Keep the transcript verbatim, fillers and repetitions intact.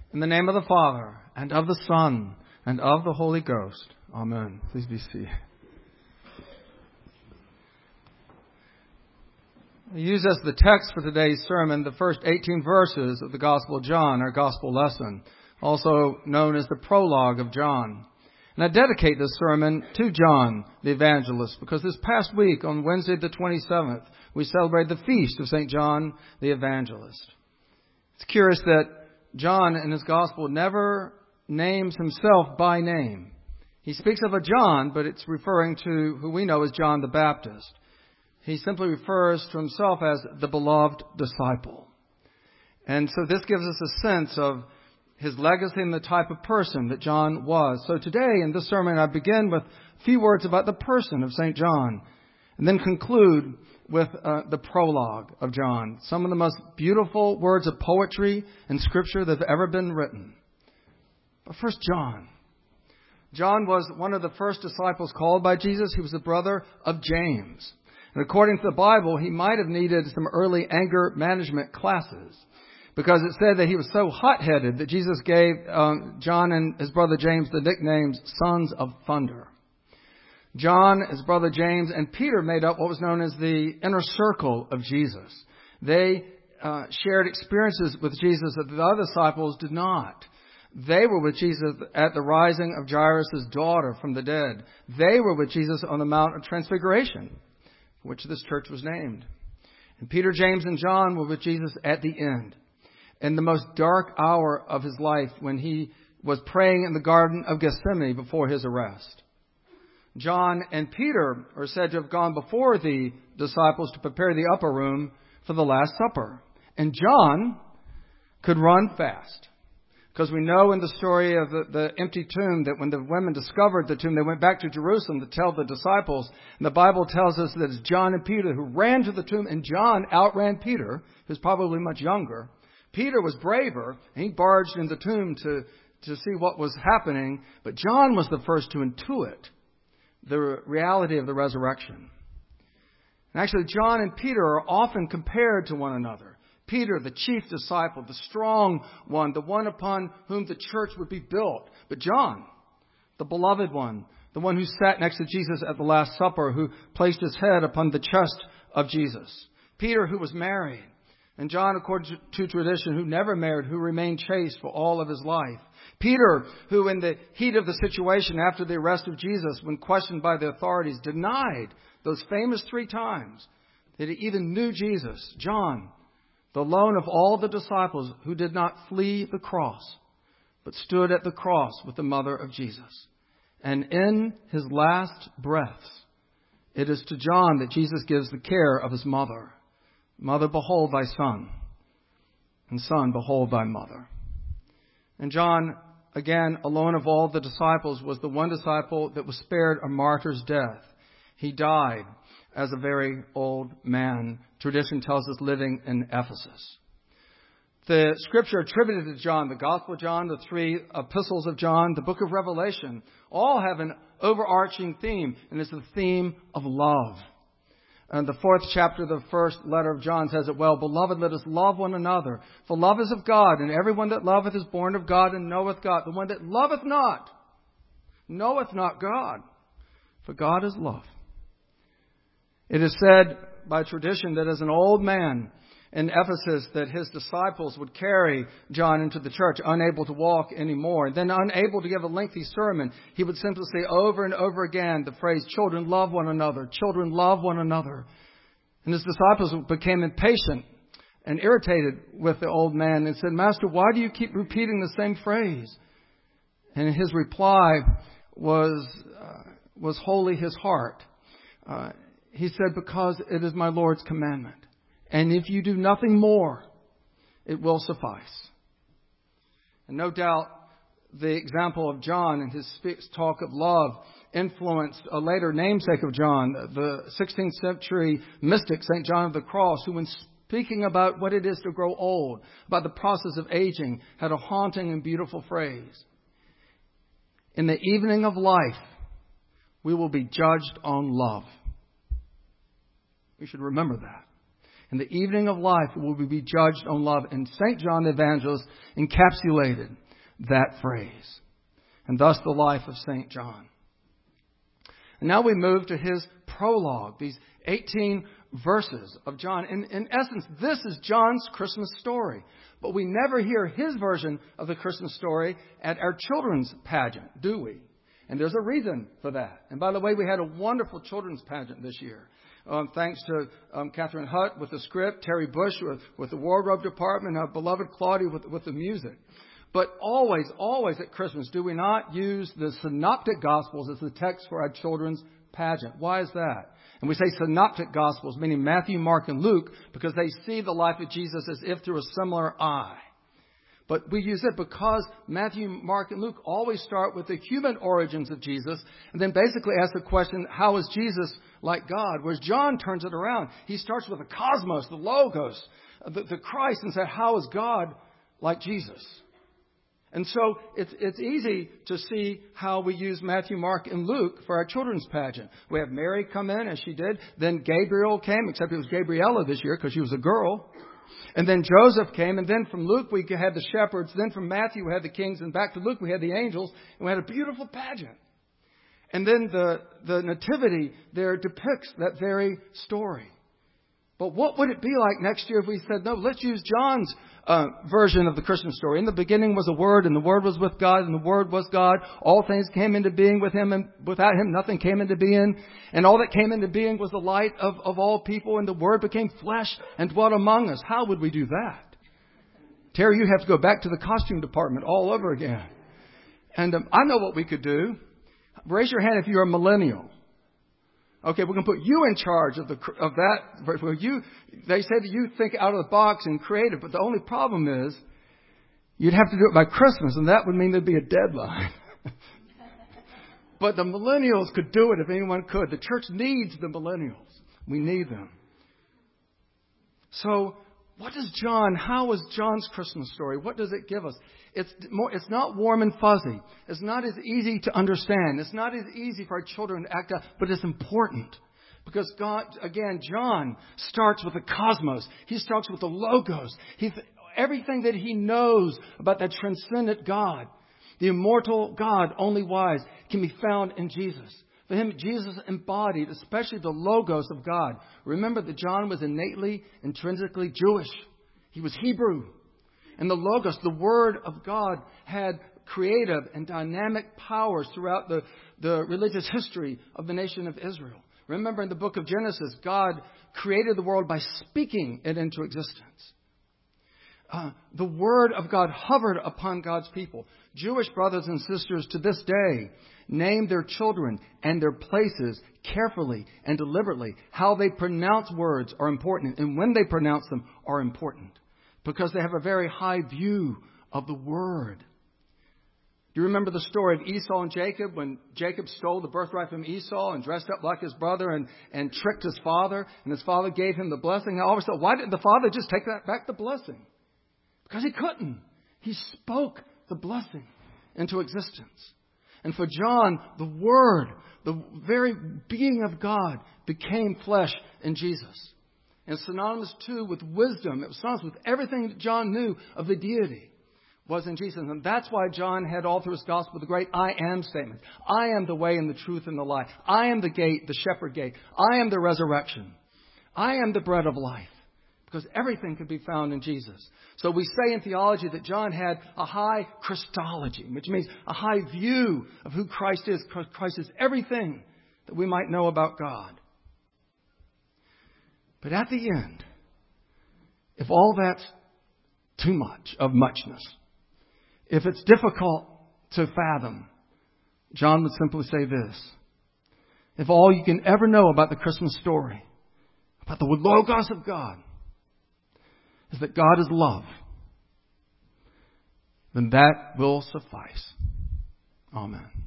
In the name of the Father, and of the Son, and of the Holy Ghost. Amen. Please be seated. I use as the text for today's sermon the first eighteen verses of the Gospel of John, our Gospel lesson, also known as the Prologue of John. And I dedicate this sermon to John the Evangelist, because this past week, on Wednesday the twenty-seventh, we celebrated the feast of Saint John the Evangelist. It's curious that John in his Gospel never names himself by name. He speaks of a John, but it's referring to who we know as John the Baptist. He simply refers to himself as the beloved disciple. And so this gives us a sense of his legacy and the type of person that John was. So today in this sermon I begin with a few words about the person of Saint John, and then conclude with uh, the prologue of John, some of the most beautiful words of poetry and scripture that have ever been written. But first, John. John was one of the first disciples called by Jesus. He was the brother of James. And according to the Bible, he might have needed some early anger management classes, because it said that he was so hot-headed that Jesus gave um, John and his brother James the nicknames Sons of Thunder. John, his brother James, and Peter made up what was known as the inner circle of Jesus. They uh, shared experiences with Jesus that the other disciples did not. They were with Jesus at the rising of Jairus' daughter from the dead. They were with Jesus on the Mount of Transfiguration, for which this church was named. And Peter, James, and John were with Jesus at the end, in the most dark hour of his life, when he was praying in the Garden of Gethsemane before his arrest. John and Peter are said to have gone before the disciples to prepare the upper room for the Last Supper. And John could run fast, because we know in the story of the, the empty tomb that when the women discovered the tomb, they went back to Jerusalem to tell the disciples. And the Bible tells us that it's John and Peter who ran to the tomb, and John outran Peter, who's probably much younger. Peter was braver, and he barged in the tomb to, to see what was happening. But John was the first to intuit the reality of the resurrection. And actually, John and Peter are often compared to one another. Peter, the chief disciple, the strong one, the one upon whom the church would be built. But John, the beloved one, the one who sat next to Jesus at the Last Supper, who placed his head upon the chest of Jesus. Peter, who was married. And John, according to tradition, who never married, who remained chaste for all of his life. Peter, who in the heat of the situation after the arrest of Jesus, when questioned by the authorities, denied those famous three times that he even knew Jesus. John, the lone of all the disciples who did not flee the cross, but stood at the cross with the mother of Jesus. And in his last breaths, it is to John that Jesus gives the care of his mother. Mother, behold thy son. And son, behold thy mother. And John, again, alone of all the disciples, was the one disciple that was spared a martyr's death. He died as a very old man, tradition tells us, living in Ephesus. The scripture attributed to John, the Gospel of John, the three epistles of John, the book of Revelation, all have an overarching theme, and it's the theme of love. And the fourth chapter of the first letter of John says it well, Beloved, let us love one another. For love is of God, and everyone that loveth is born of God and knoweth God. The one that loveth not, knoweth not God, for God is love. It is said by tradition that as an old man in Ephesus that his disciples would carry John into the church, unable to walk anymore. And then unable to give a lengthy sermon, he would simply say over and over again the phrase, children, love one another. Children, love one another. And his disciples became impatient and irritated with the old man and said, Master, why do you keep repeating the same phrase? And his reply was, uh, was wholly his heart. Uh, he said, because it is my Lord's commandment. And if you do nothing more, it will suffice. And no doubt the example of John and his talk of love influenced a later namesake of John, the sixteenth century mystic Saint John of the Cross, who when speaking about what it is to grow old, about the process of aging, had a haunting and beautiful phrase. In the evening of life, we will be judged on love. We should remember that. In the evening of life, we will be judged on love. And Saint John the Evangelist encapsulated that phrase. And thus the life of Saint John. And now we move to his prologue, these eighteen verses of John. In, in essence, this is John's Christmas story. But we never hear his version of the Christmas story at our children's pageant, do we? And there's a reason for that. And by the way, we had a wonderful children's pageant this year. Um, thanks to um, Catherine Hutt with the script, Terry Bush with, with the wardrobe department, our beloved Claudia with, with the music. But always, always at Christmas, do we not use the Synoptic Gospels as the text for our children's pageant? Why is that? And we say Synoptic Gospels, meaning Matthew, Mark, and Luke, because they see the life of Jesus as if through a similar eye. But we use it because Matthew, Mark, and Luke always start with the human origins of Jesus and then basically ask the question, how is Jesus like God? Whereas John turns it around. He starts with the cosmos, the logos, the, the Christ, and said, how is God like Jesus? And so it's, it's easy to see how we use Matthew, Mark, and Luke for our children's pageant. We have Mary come in, as she did. Then Gabriel came, except it was Gabriella this year because she was a girl. And then Joseph came. And then from Luke we had the shepherds. Then from Matthew we had the kings. And back to Luke we had the angels. And we had a beautiful pageant. And then the, the nativity there depicts that very story. But what would it be like next year if we said, no, let's use John's uh, version of the Christmas story. In the beginning was a Word, and the Word was with God, and the Word was God. All things came into being with Him, and without Him nothing came into being. And all that came into being was the light of, of all people, and the Word became flesh and dwelt among us. How would we do that? Terry, you'd have to go back to the costume department all over again. And um, I know what we could do. Raise your hand if you're a millennial. Okay, we're going to put you in charge of the of that. Where you, they say that you think out of the box and creative, but the only problem is you'd have to do it by Christmas, and that would mean there'd be a deadline. But the millennials could do it if anyone could. The church needs the millennials. We need them. So, what does John? How is John's Christmas story? What does it give us? It's more. It's not warm and fuzzy. It's not as easy to understand. It's not as easy for our children to act out. But it's important because God, again, John starts with the cosmos. He starts with the logos. He, everything that he knows about that transcendent God, the immortal God, only wise, can be found in Jesus. For him, Jesus embodied, especially the logos of God. Remember that John was innately, intrinsically Jewish. He was Hebrew. And the logos, the Word of God, had creative and dynamic powers throughout the, the religious history of the nation of Israel. Remember in the book of Genesis, God created the world by speaking it into existence. Uh, the Word of God hovered upon God's people. Jewish brothers and sisters to this day name their children and their places carefully and deliberately. How they pronounce words are important, and when they pronounce them are important, because they have a very high view of the Word. Do you remember the story of Esau and Jacob, when Jacob stole the birthright from Esau and dressed up like his brother and, and tricked his father, and his father gave him the blessing? Now, all of a sudden, why didn't the father just take that back the blessing? Because he couldn't. He spoke the blessing into existence. And for John, the Word, the very being of God, became flesh in Jesus. And synonymous too with wisdom. It was synonymous with everything that John knew of the deity was in Jesus. And that's why John had all through his gospel the great I am statement. I am the way and the truth and the life. I am the gate, the shepherd gate. I am the resurrection. I am the bread of life. Because everything could be found in Jesus. So we say in theology that John had a high Christology, which means a high view of who Christ is. Christ is everything that we might know about God. But at the end, if all that's too much of muchness, if it's difficult to fathom, John would simply say this. If all you can ever know about the Christmas story, about the Logos of God, is that God is love, then that will suffice. Amen.